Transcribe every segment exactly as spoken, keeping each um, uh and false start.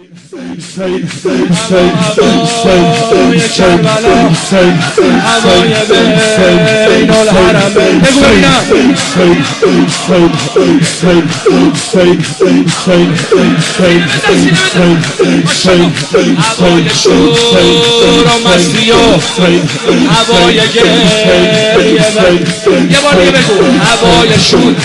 هوای کربلا هوای بین الحرمین بگو ببینم هوای شور و مستی و هوای گریه یه بار دیگه بگو هوای شور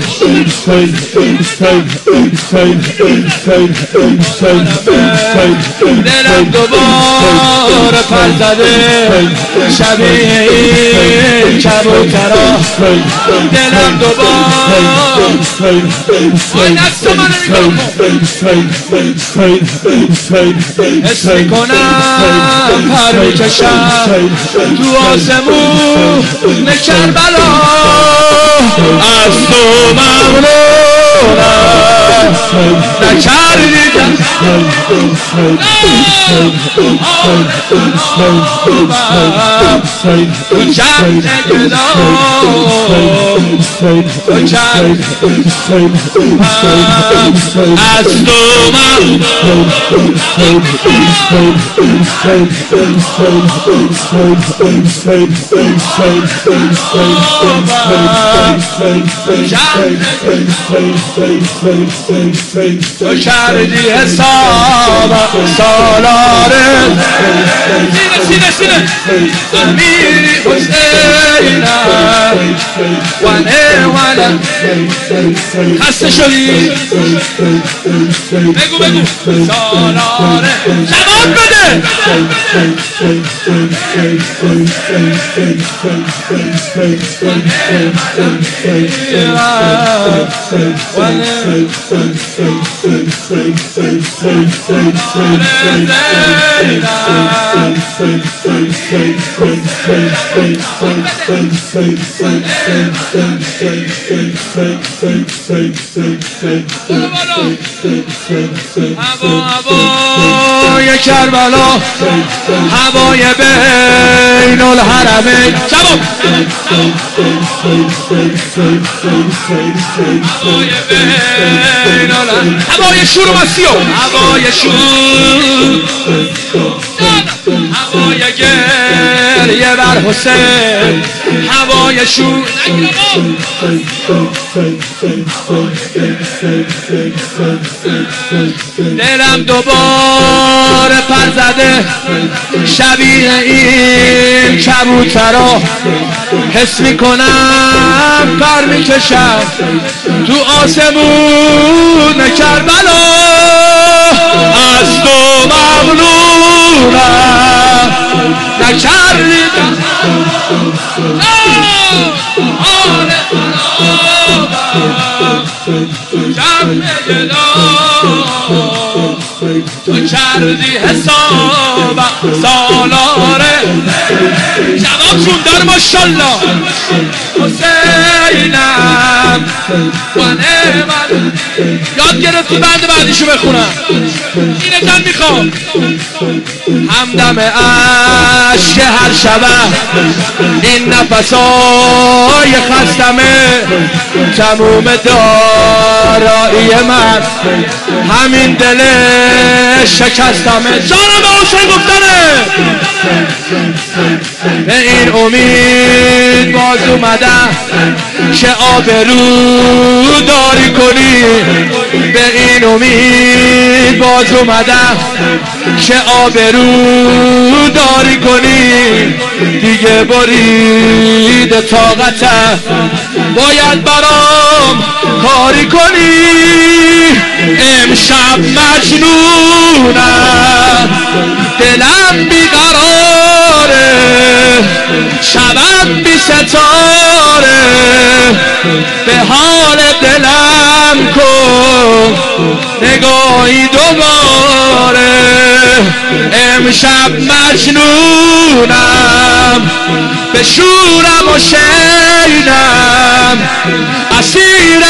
دلم دوباره پر زده شبیه این کبوترا دلم دوباره آی دست منو نگاه کن حس میکنم پر میکشم تو آسمون کربلا از تو ممنونم نکردیدم تو چند گدا تو چند از تو من تو کردی حساب سالاره سینه سینه سینه امیری حسینم ونه ونه خسته شدی بگو بگو سالاره جواب بده هوای کربلا هوای بین الحرمین جواب هوای بین الحرمین هوای شور و مستی هوای شور هوای گریه بر حسین هوای شور دلم دوباره پر زده شبیه این کبوترا حس میکنم پر میکشم تو آسمون کربلا از تو ممنونم نکردیدم تو کردی حساب سالاره جواب شوندار ماشالله حسینم ونه من یاد گرفتی بند بعدیشو بخونم اینه جان میخوام همدم عشق هر شبه این نفسای خستمه تموم دارایی من همین دل شکستمه جانم به حسین گفتنه به این امید باز اومدم که آبرو داری کنی به این امید باز اومدم که آبرو داری کنی دیگه برید طاقتم باید برام کاری کنی امشب مجنونم دلم بیقراره شبم بی ستاره به حال دلم کن نگاهی دوباره امشب مجنونم به شورم و شینم اسیر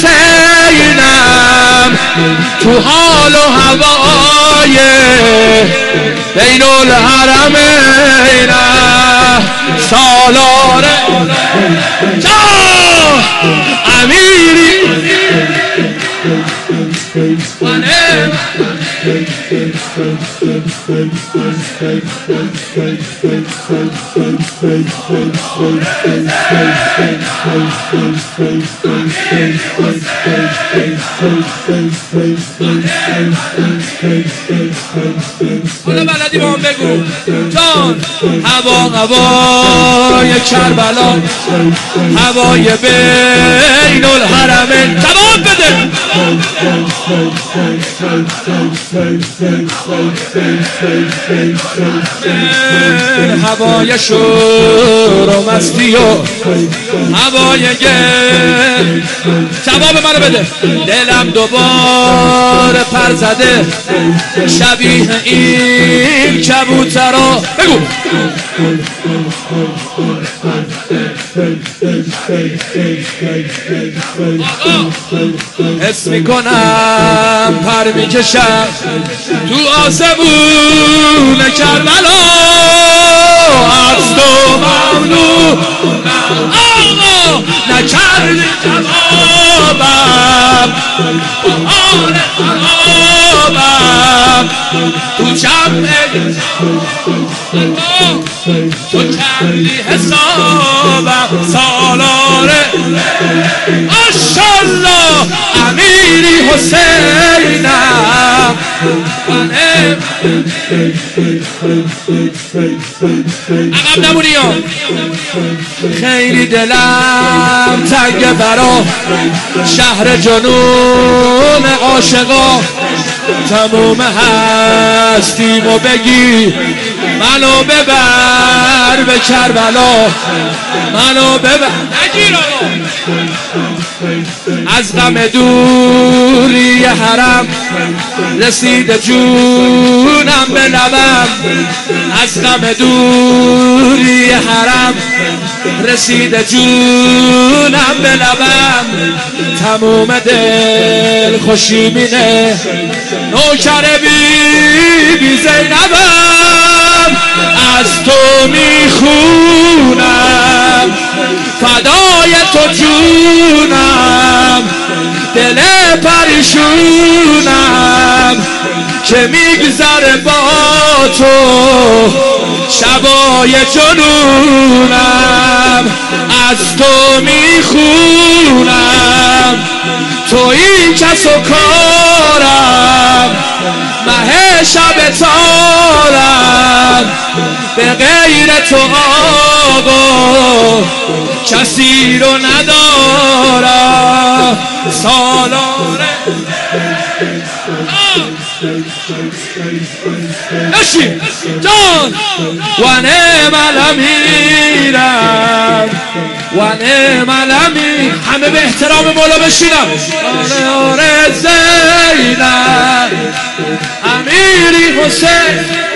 حسینم تو حال و هوای بین الحرمین سالاره جا امیری حالا بلدی با هم بگو جان. هوا هوای کربلا، هوای بین الحرمین. جواب بده. هوای شور و مستی و هوای گل. جواب منو بده. دلم دوباره پر زده شبیه این کبوترا. بگو. حس میکنم پر میکشم تو آسمون کربلا، از تو ممنونم آقا نکردی جوابم، آن جوابم تو جمع تو کردی حسابم. سالاره ماشالله امیری حسینم. عقب نمونی ها. خیلی دلم تنگ برا شهر جنون عاشقا، تموم هستیمو بگی منو ببر به کربلا، منو ببر نگیر آقا. از غم دوری حرم رسیده جونم به لبم، از غم دوری حرم رسیده جونم به لبم. تموم دل خوشی مینه نوکر بی بی زینبم، از تو میخونم فدای تو جونم، دل پریشونم که میگذره با تو شبای جنونم. از تو میخونم تو این کس و کارم، مه شب تارم، به غیر تو آقا کسی رو ندارم. سالاره نشیم جان. و نعم الامیرم و نعم الامیر. همه به احترام مولا بشینم. آره آره زینب امیری حسین.